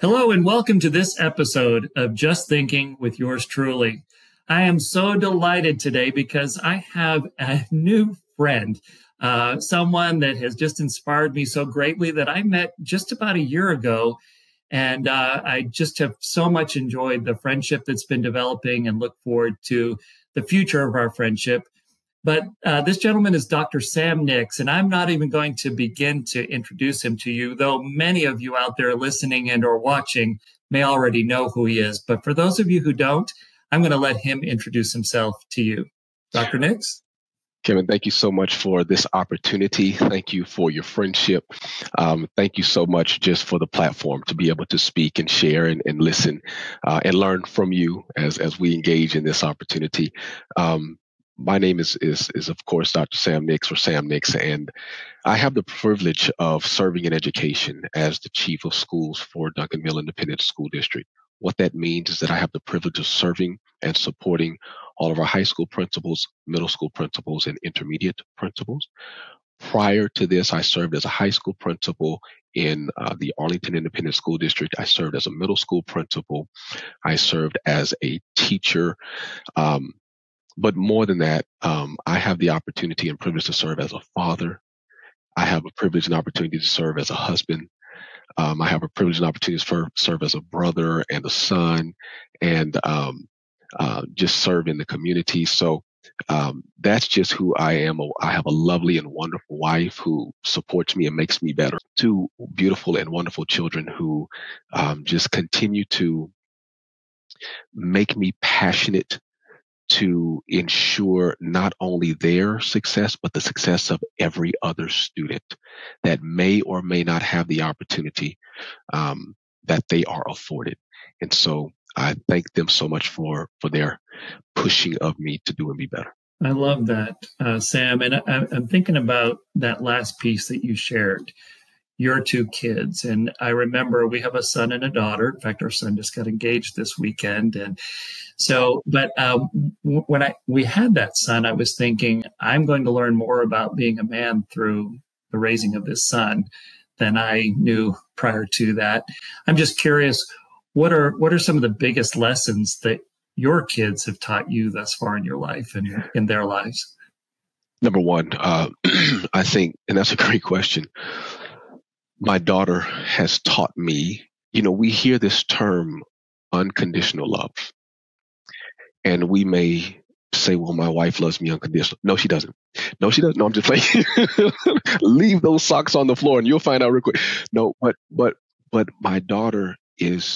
Hello and welcome to this episode of Just Thinking with yours truly. I am so delighted today because I have a new friend, someone that has just inspired me so greatly that I met just about a year ago. And I just have so much enjoyed the friendship that's been developing and look forward to the future of our friendship. But this gentleman is Dr. Sam Nix, and I'm not even going to begin to introduce him to you, though many of you out there listening and or watching may already know who he is. But for those of you who don't, I'm going to let him introduce himself to you. Dr. Nix? Kevin, thank you so much for this opportunity. Thank you for your friendship. Thank you so much just for the platform to be able to speak and share and listen and learn from you as we engage in this opportunity. My name is of course Dr. Sam Nix or Sam Nix, and I have the privilege of serving in education as the chief of schools for Duncanville Independent School District. What that means is that I have the privilege of serving and supporting all of our high school principals, middle school principals, and intermediate principals. Prior to this, I served as a high school principal in the Arlington Independent School District. I served as a middle school principal. I served as a teacher. But more than that, I have the opportunity and privilege to serve as a father. I have a privilege and opportunity to serve as a husband. I have a privilege and opportunity to serve as a brother and a son, and just serve in the community. So that's just who I am. I have a lovely and wonderful wife who supports me and makes me better. Two beautiful and wonderful children who just continue to make me passionate to ensure not only their success, but the success of every other student that may or may not have the opportunity that they are afforded. And so I thank them so much for their pushing of me to do and be better. I love that, Sam. And I'm thinking about that last piece that you shared, your two kids. And I remember we have a son and a daughter. In fact, our son just got engaged this weekend. And so, but when we had that son, I was thinking, I'm going to learn more about being a man through the raising of this son than I knew prior to that. I'm just curious, what are some of the biggest lessons that your kids have taught you thus far in your life and in their lives? Number one, I think, and that's a great question. My daughter has taught me, we hear this term unconditional love. And we may say, well, my wife loves me unconditional. No, she doesn't. No, she doesn't. No, I'm just playing. Leave those socks on the floor and you'll find out real quick. No, but my daughter is,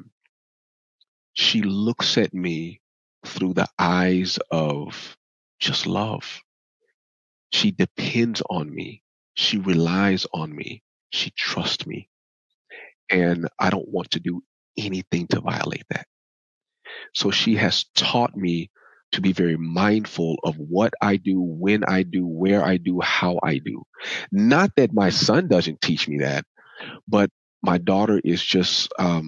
she looks at me through the eyes of just love. She depends on me. She relies on me. She trusts me. And I don't want to do anything to violate that. So she has taught me to be very mindful of what I do, when I do, where I do, how I do. Not that my son doesn't teach me that, but my daughter is just,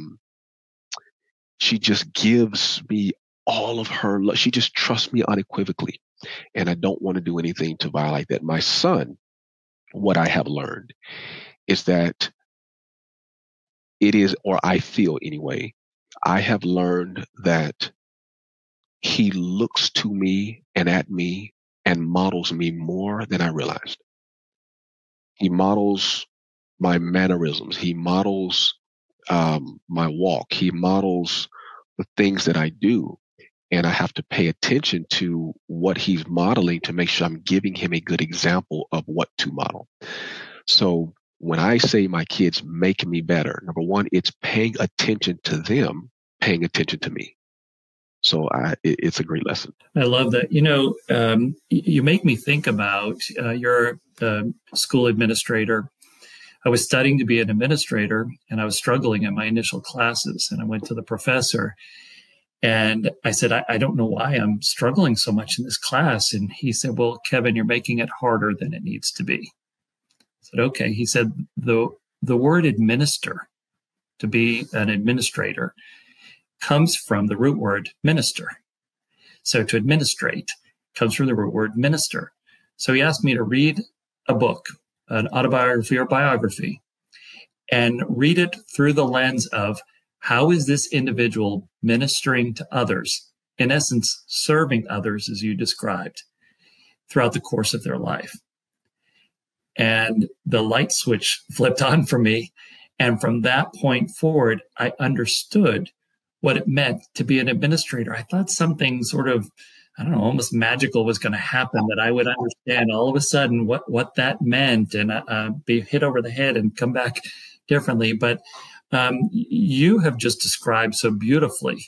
she just gives me all of her love. She just trusts me unequivocally. And I don't want to do anything to violate that. My son, what I have learned is that it is, or I feel anyway, I have learned that he looks to me and at me and models me more than I realized. He models my mannerisms. He models my walk. He models the things that I do. And I have to pay attention to what he's modeling to make sure I'm giving him a good example of what to model. So when I say my kids make me better, number one, it's paying attention to them, paying attention to me. So it's a great lesson. I love that. You make me think about you're a school administrator. I was studying to be an administrator, and I was struggling in my initial classes. And I went to the professor, and I said, I don't know why I'm struggling so much in this class. And he said, well, Kevin, you're making it harder than it needs to be. I said, okay. He said, the word administer, to be an administrator, comes from the root word minister. So to administrate comes from the root word minister. So he asked me to read a book, an autobiography or biography. and read it through the lens of how is this individual ministering to others, in essence, serving others as you described throughout the course of their life. And the light switch flipped on for me. And from that point forward, I understood what it meant to be an administrator. I thought something sort of, I don't know, almost magical was going to happen, that I would understand all of a sudden what that meant and be hit over the head and come back differently. But you have just described so beautifully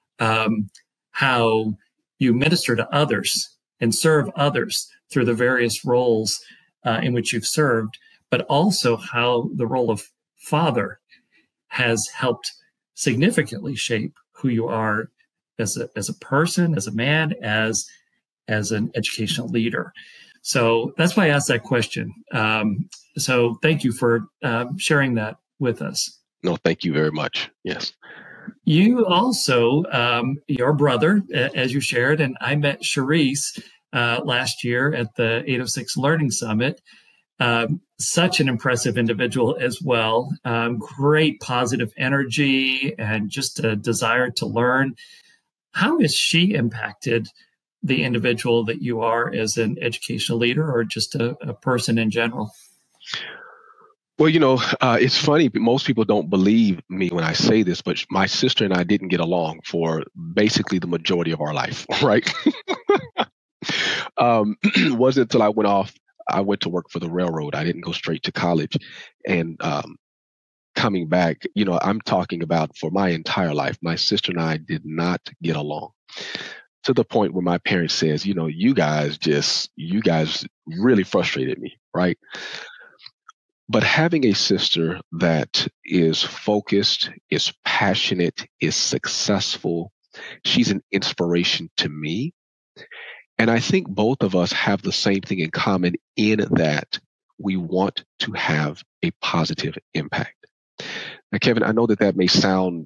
how you minister to others and serve others through the various roles in which you've served, but also how the role of father has helped significantly shape who you are as a person, as a man, as an educational leader. So that's why I asked that question. So thank you for sharing that with us. No, thank you very much. Yes. You also, your brother, as you shared, and I met Charisse last year at the 806 Learning Summit. Such an impressive individual as well. Great positive energy and just a desire to learn. How has she impacted the individual that you are as an educational leader, or just a person in general? Well, it's funny, but most people don't believe me when I say this, but my sister and I didn't get along for basically the majority of our life, right? It wasn't until I went to work for the railroad. I didn't go straight to college. And coming back, I'm talking about for my entire life, my sister and I did not get along, to the point where my parents says, you guys really frustrated me, right? But having a sister that is focused, is passionate, is successful, she's an inspiration to me. And I think both of us have the same thing in common, in that we want to have a positive impact. Now, Kevin, I know that may sound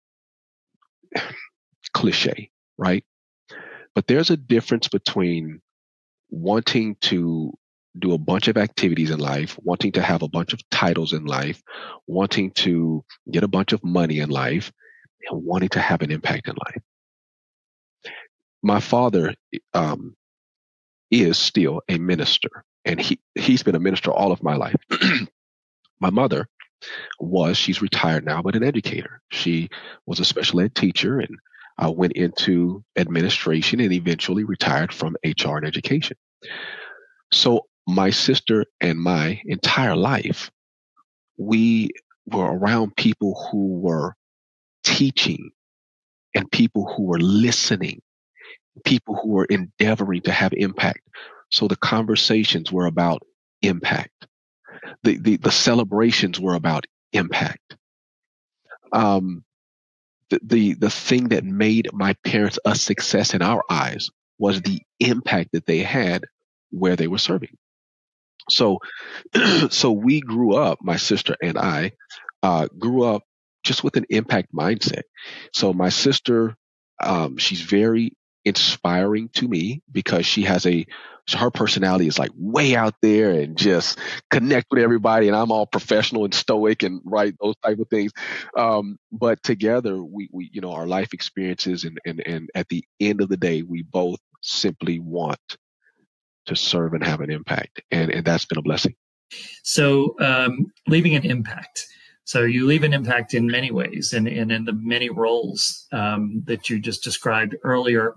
cliche, right? But there's a difference between wanting to do a bunch of activities in life, wanting to have a bunch of titles in life, wanting to get a bunch of money in life, and wanting to have an impact in life. My father is still a minister, and he's been a minister all of my life. My mother she's retired now, but an educator. She was a special ed teacher and went into administration and eventually retired from HR and education. So my sister and my entire life, we were around people who were teaching and people who were listening, people who were endeavoring to have impact. So the conversations were about impact. The celebrations were about impact. The thing that made my parents a success in our eyes was the impact that they had where they were serving. So, so we grew up, my sister and I grew up just with an impact mindset. So my sister, she's very inspiring to me because her personality is like way out there and just connect with everybody. And I'm all professional and stoic and right, those type of things. But together we, our life experiences and at the end of the day, we both simply want to serve and have an impact. And that's been a blessing. So leaving an impact. So you leave an impact in many ways and in the many roles that you just described earlier.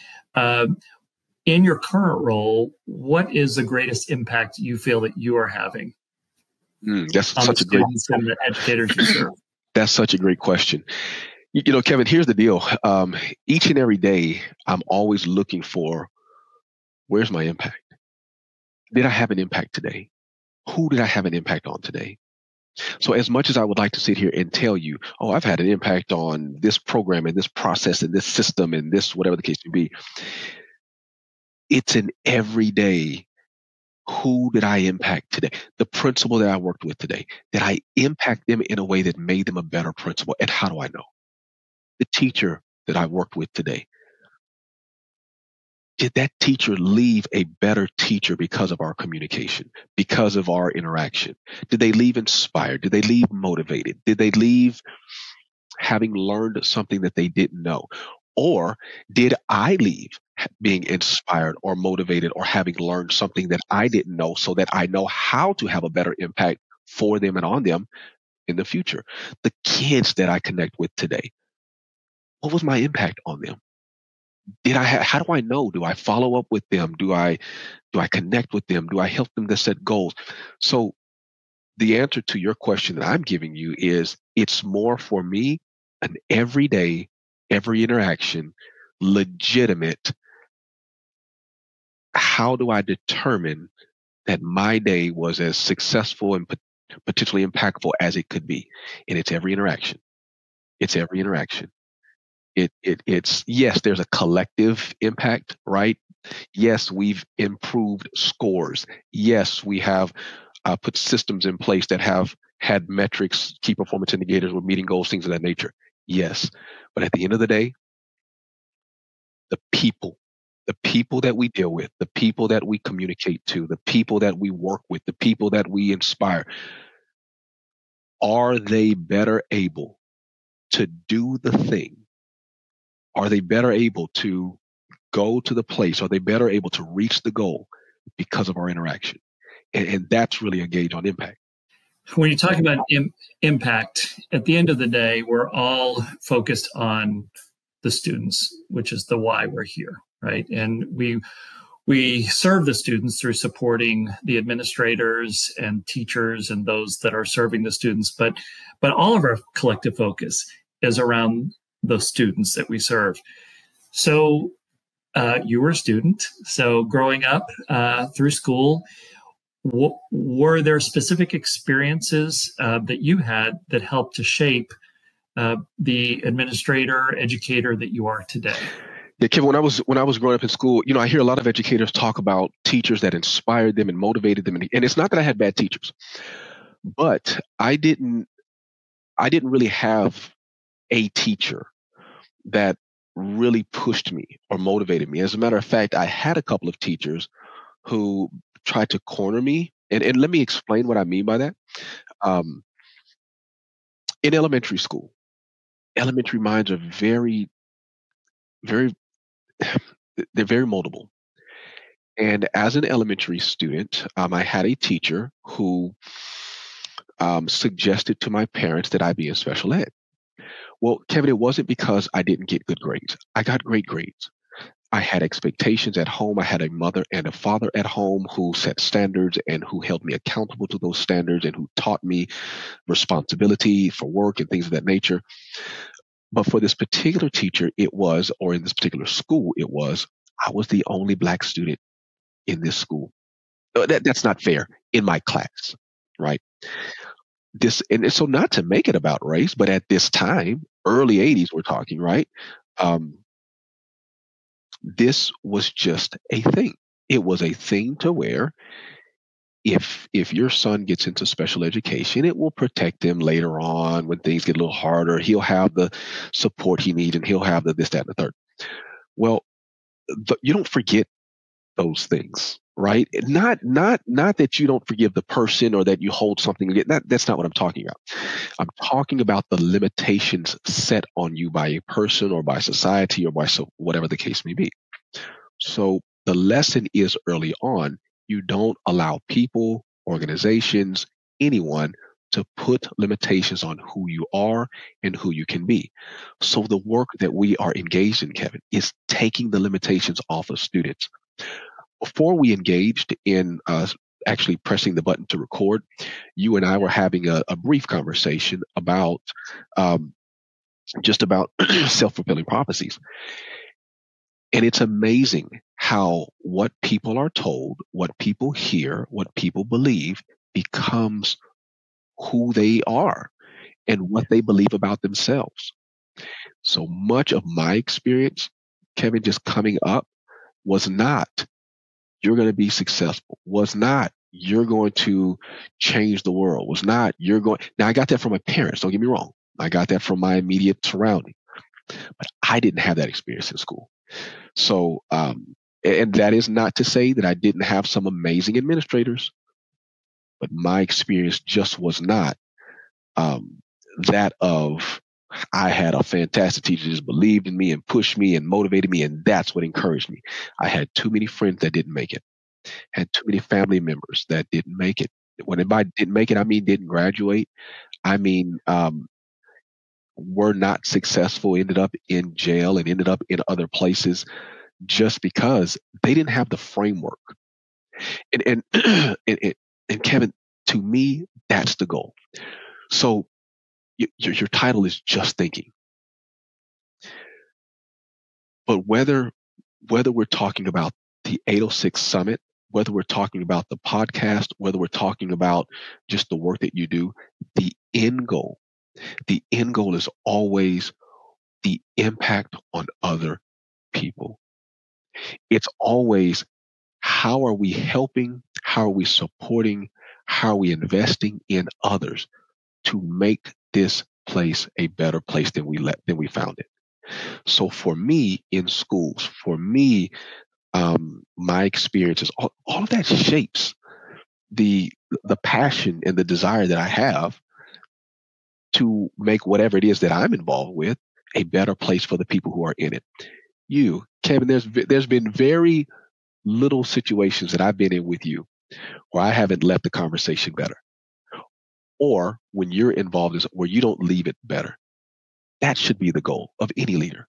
In your current role, what is the greatest impact you feel that you are having? That's such a great and the educators you serve. That's such a great question. Kevin, here's the deal. Each and every day, I'm always looking for, where's my impact? Did I have an impact today? Who did I have an impact on today? So as much as I would like to sit here and tell you, oh, I've had an impact on this program and this process and this system and this, whatever the case may be, it's an everyday, who did I impact today? The principal that I worked with today, did I impact them in a way that made them a better principal? And how do I know? The teacher that I worked with today, did that teacher leave a better teacher because of our communication, because of our interaction? Did they leave inspired? Did they leave motivated? Did they leave having learned something that they didn't know? Or did I leave being inspired or motivated or having learned something that I didn't know so that I know how to have a better impact for them and on them in the future? The kids that I connect with today, what was my impact on them? How do I know? Do I follow up with them? Do I connect with them? Do I help them to set goals? So the answer to your question that I'm giving you is it's more for me an everyday, every interaction, legitimate. How do I determine that my day was as successful and potentially impactful as it could be? And it's every interaction. It's every interaction. It's yes, there's a collective impact, right? Yes, we've improved scores. Yes, we have put systems in place that have had metrics, key performance indicators, we're meeting goals, things of that nature. Yes. But at the end of the day, the people, the people that we deal with, the people that we communicate to, the people that we work with, the people that we inspire, are they better able to do the thing? Are they better able to go to the place? Are they better able to reach the goal because of our interaction? And that's really a gauge on impact. When you talk about impact, at the end of the day, we're all focused on the students, which is the why we're here, right? And we serve the students through supporting the administrators and teachers and those that are serving the students, but all of our collective focus is around the students that we serve. So you were a student, so growing up through school, were there specific experiences that you had that helped to shape the administrator, educator that you are today? Yeah, Kevin, when I was growing up in school, I hear a lot of educators talk about teachers that inspired them and motivated them, and it's not that I had bad teachers, but I didn't really have a teacher that really pushed me or motivated me. As a matter of fact, I had a couple of teachers who tried to corner me, and let me explain what I mean by that. In elementary school, elementary minds are very, very they're very moldable. And as an elementary student, I had a teacher who suggested to my parents that I be in special ed. Well, Kevin, it wasn't because I didn't get good grades. I got great grades. I had expectations at home. I had a mother and a father at home who set standards and who held me accountable to those standards and who taught me responsibility for work and things of that nature. But for this particular teacher, or in this particular school, I was the only Black student in this school. That's not fair in my class, right? So not to make it about race, but at this time, early 80s, we're talking, right? This was just a thing. It was a thing to where if your son gets into special education, it will protect him later on when things get a little harder. He'll have the support he needs and he'll have the this, that, and the third. Well, you don't forget those things, right? Not that you don't forgive the person or that you hold something against. That's not what I'm talking about. I'm talking about the limitations set on you by a person or by society or by whatever the case may be. So the lesson is early on, you don't allow people, organizations, anyone to put limitations on who you are and who you can be. So the work that we are engaged in, Kevin, is taking the limitations off of students. Before we engaged in actually pressing the button to record, you and I were having a brief conversation about just about self-fulfilling prophecies. And it's amazing how what people are told, what people hear, what people believe becomes who they are and what they believe about themselves. So much of my experience, Kevin, just coming up was not, you're going to be successful, was not, you're going to change the world, was not, now I got that from my parents, don't get me wrong. I got that from my immediate surrounding, but I didn't have that experience in school. So And that is not to say that I didn't have some amazing administrators, but my experience just was not um, that of I had a fantastic teacher that just believed in me and pushed me and motivated me, and that's what encouraged me. I had too many friends that didn't make it, had too many family members that didn't make it. When I didn't make it, I mean didn't graduate. I mean were not successful, ended up in jail and ended up in other places just because they didn't have the framework. And and Kevin, to me, that's the goal. So your title is Just Thinking, but whether we're talking about the 806 Summit, whether we're talking about the podcast, whether we're talking about just the work that you do, the end goal, the end goal is always the impact on other people. It's always how are we helping, how are we supporting, how are we investing in others to make this place a better place than we found it. So for me in schools, for me, my experiences, all of that shapes the the passion and the desire that I have to make whatever it is that I'm involved with a better place for the people who are in it. You, Kevin, there's been very little situations that I've been in with you where I haven't left the conversation better, or when you're involved is where you don't leave it better. That should be the goal of any leader.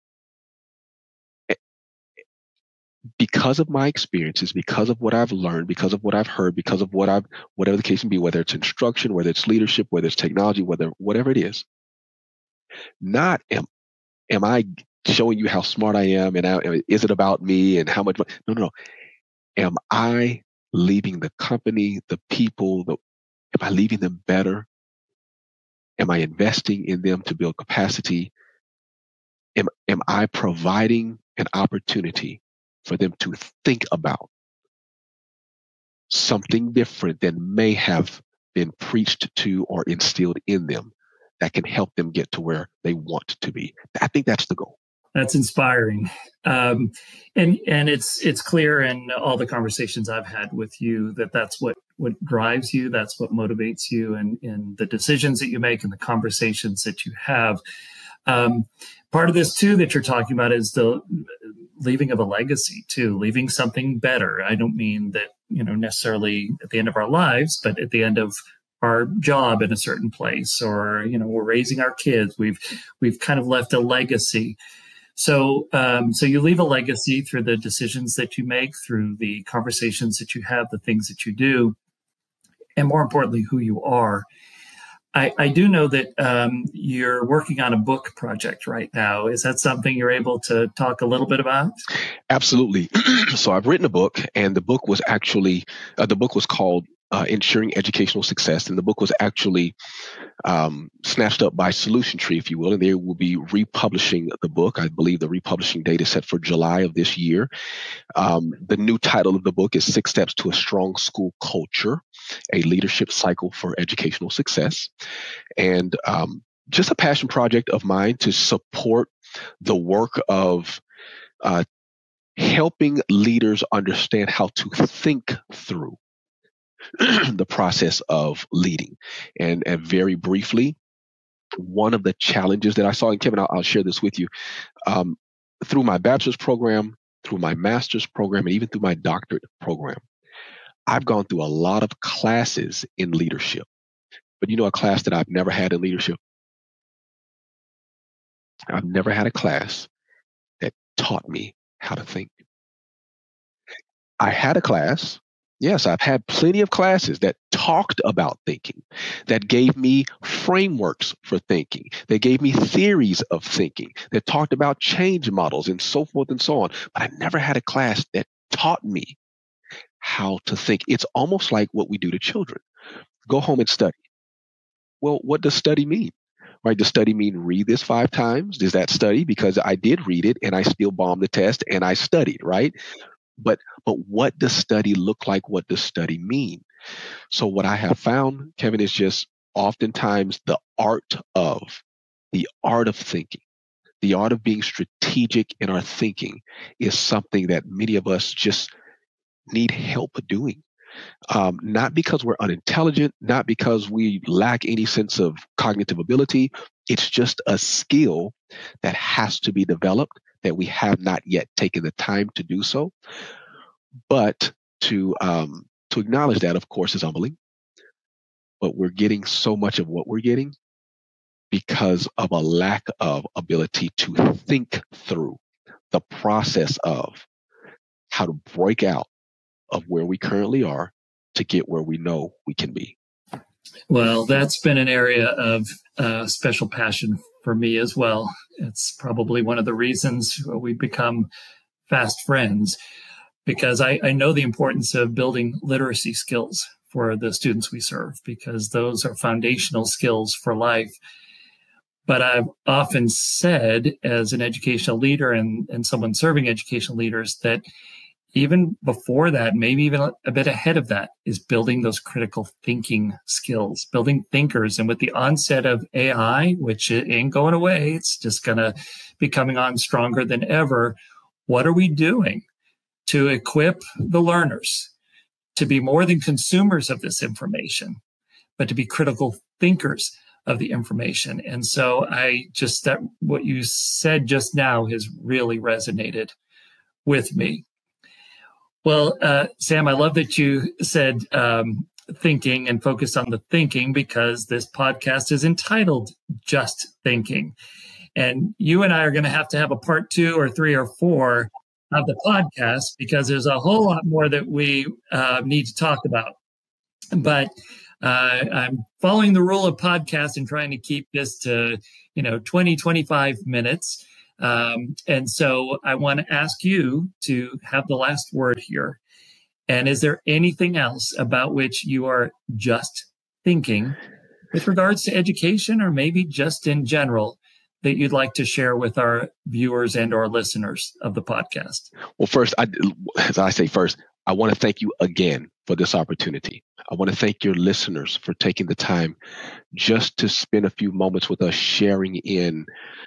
Because of my experiences, because of what I've learned, because of what I've heard, because of whatever the case may be, whether it's instruction, whether it's leadership, whether it's technology, whatever it is, not am I showing you how smart I am and is it about me and how much? No, no, no. Am I leaving the company, the people, am I leaving them better? Am I investing in them to build capacity? Am I providing an opportunity for them to think about something different than may have been preached to or instilled in them that can help them get to where they want to be? I think that's the goal. That's inspiring, and it's clear in all the conversations I've had with you that that's what drives you, that's what motivates you, and in the decisions that you make and the conversations that you have. Part of this too that you're talking about is the leaving of a legacy too, leaving something better. I don't mean that necessarily at the end of our lives, but at the end of our job in a certain place, or we're raising our kids. We've kind of left a legacy. So you leave a legacy through the decisions that you make, through the conversations that you have, the things that you do, and more importantly, who you are. I do know that you're working on a book project right now. Is that something you're able to talk a little bit about? Absolutely. So I've written a book, and the book was called Ensuring Educational Success, and the book was actually snatched up by Solution Tree, if you will, and they will be republishing the book. I believe the republishing date is set for July of this year. The new title of the book is 6 Steps to a Strong School Culture, a Leadership Cycle for Educational Success. And just a passion project of mine to support the work of helping leaders understand how to think through the process of leading. And very briefly, one of the challenges that I saw, and Kevin, I'll share this with you, through my bachelor's program, through my master's program, and even through my doctorate program, I've gone through a lot of classes in leadership. But a class that I've never had in leadership? I've never had a class that taught me how to think. I had a class. Yes, I've had plenty of classes that talked about thinking, that gave me frameworks for thinking, that gave me theories of thinking, that talked about change models and so forth and so on. But I never had a class that taught me how to think. It's almost like what we do to children. Go home and study. Well, what does study mean? Right? Does study mean read this 5 times? Does that study? Because I did read it and I still bombed the test and I studied, right? But what does study look like? What does study mean? So what I have found, Kevin, is just oftentimes the art of thinking. The art of being strategic in our thinking is something that many of us just need help doing. Not because we're unintelligent, not because we lack any sense of cognitive ability. It's just a skill that has to be developed that we have not yet taken the time to do so. But to acknowledge that, of course, is humbling. But we're getting so much of what we're getting because of a lack of ability to think through the process of how to break out of where we currently are to get where we know we can be. Well, that's been an area of special passion for me as well. It's probably one of the reasons we've become fast friends, because I know the importance of building literacy skills for the students we serve, because those are foundational skills for life. But I've often said, as an educational leader and someone serving educational leaders, that even before that, maybe even a bit ahead of that, is building those critical thinking skills, building thinkers. And with the onset of AI, which ain't going away, it's just going to be coming on stronger than ever. What are we doing to equip the learners to be more than consumers of this information, but to be critical thinkers of the information? And so that what you said just now has really resonated with me. Well, Sam, I love that you said thinking and focus on the thinking, because this podcast is entitled Just Thinking. And you and I are going to have a part 2 or 3 or 4 of the podcast, because there's a whole lot more that we need to talk about. But I'm following the rule of podcast and trying to keep this to 20, 25 minutes. And so I want to ask you to have the last word here. And is there anything else about which you are just thinking with regards to education, or maybe just in general, that you'd like to share with our viewers and or listeners of the podcast? Well, first, I want to thank you again for this opportunity. I want to thank your listeners for taking the time just to spend a few moments with us, sharing in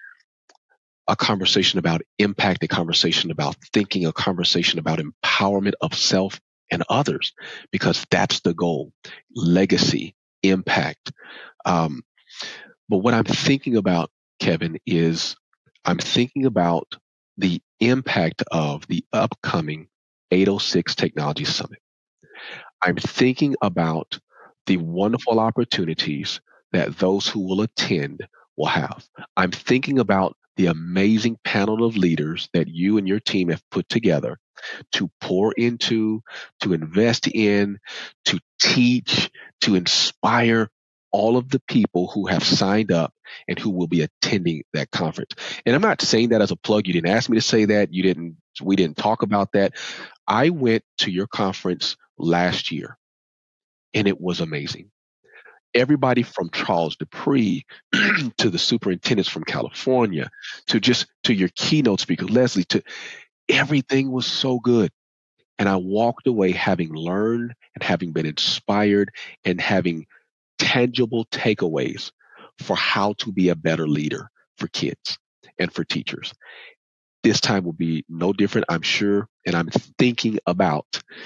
a conversation about impact, a conversation about thinking, a conversation about empowerment of self and others, because that's the goal: legacy, impact. But what I'm thinking about, Kevin, is I'm thinking about the impact of the upcoming 806 Technology Summit. I'm thinking about the wonderful opportunities that those who will attend will have. I'm thinking about the amazing panel of leaders that you and your team have put together to pour into, to invest in, to teach, to inspire all of the people who have signed up and who will be attending that conference. And I'm not saying that as a plug. You didn't ask me to say that. We didn't talk about that. I went to your conference last year, and it was amazing. Everybody from Charles Dupree to the superintendents from California to your keynote speaker, Leslie, to everything was so good. And I walked away having learned and having been inspired and having tangible takeaways for how to be a better leader for kids and for teachers. This time will be no different, I'm sure. And I'm thinking about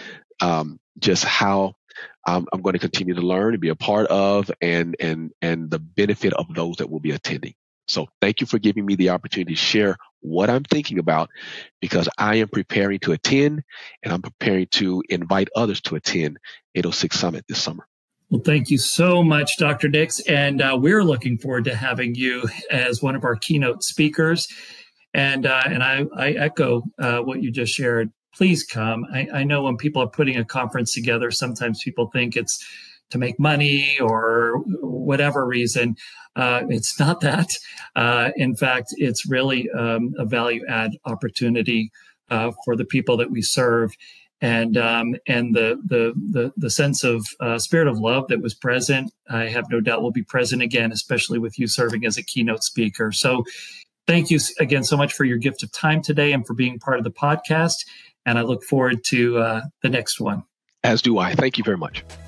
just how I'm going to continue to learn and be a part of, and the benefit of those that will be attending. So thank you for giving me the opportunity to share what I'm thinking about, because I am preparing to attend, and I'm preparing to invite others to attend 806 Summit this summer. Well, thank you so much, Dr. Dix. And we're looking forward to having you as one of our keynote speakers. And I echo what you just shared. Please come. I know when people are putting a conference together, sometimes people think it's to make money or whatever reason. It's not that. In fact, it's really a value add opportunity for the people that we serve. And the sense of spirit of love that was present, I have no doubt will be present again, especially with you serving as a keynote speaker. So thank you again so much for your gift of time today and for being part of the podcast. And I look forward to the next one. As do I. Thank you very much.